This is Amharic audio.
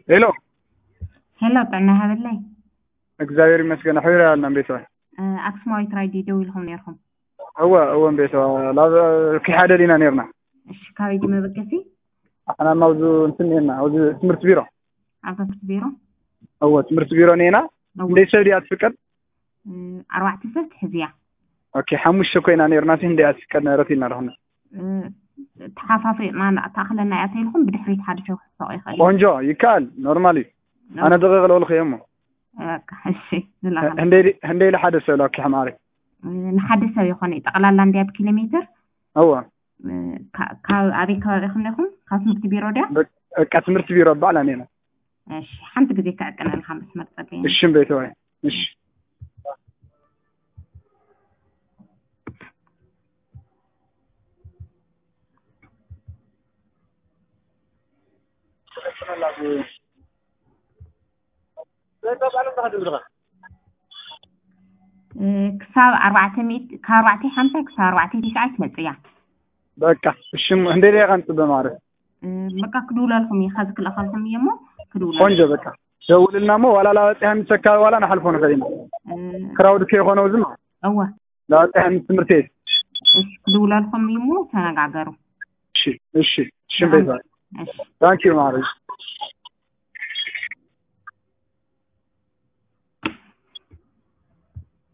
ሄሎ ሄሎ ጥዕና ሃበለይ እግዚአብሔር ይመስገን حبيبي ያልና ቤቷ አክስማዊት ራይዲ ደውልኩም ነርኩም هو ቤቷ ላብ ከሓደ ዲና ነርና እሺ ካበይ መበገሲ احنا موضوع እንትና ወደ ትምህርት ቢሮ ትምህርት ቢሮ هو ትምህርት ቢሮ ነና እንደ ሰብዲ አትፍቀድ 4 ሰዓት ህዚያ ኦኬ ሓሙሽተ ኮይና ነርና እንደ አትፍቀድ ነረቲና ረሁና ተሓፋፊ ማን ታخلنا ያተይልኩም ብድሕሪት ሓደ ሸው ክሳቅ ይኽእል ቆንጆ ይካል ኖርማሊ انا دقيق لو الخيمه እሺ ዝላጋ هندي لحد سلوك حماري ንሓደ ሰብ ይኾነ ጠቅላላ እንዲያት ኪሎ ሜትር هو አቤ ከባቢኹም ነኹም ካብ ትምህርት ቢሮ ዲያ በቃ ትምህርት ቢሮ ባላ ነና እሺ ሓንቲ ግዜ ከአቀናል ሓምስ መርጠቀኝ እሺ ቤተወይ እሺ كساب 400 450 كساب 490 تمصيا በቃ እሺ እንደ ደጋን በማረፍ በቃ ክዱላልኩም ይخذ كل خالكم يمو ክዱላል ቆንጆ በቃ ደውልናሞ ወላ ላወጣህ ምትሰካ ወላ ናልፎ ነው ከዲና ክራውድ ከሆነው ዝም አዋ ላወጣህ ትምህርት ቤት እሺ ክዱላልኩም ይመو ተነጋገሩ እሺ እሺ እሺ ቤዛ ታንኪዩ ማረሽ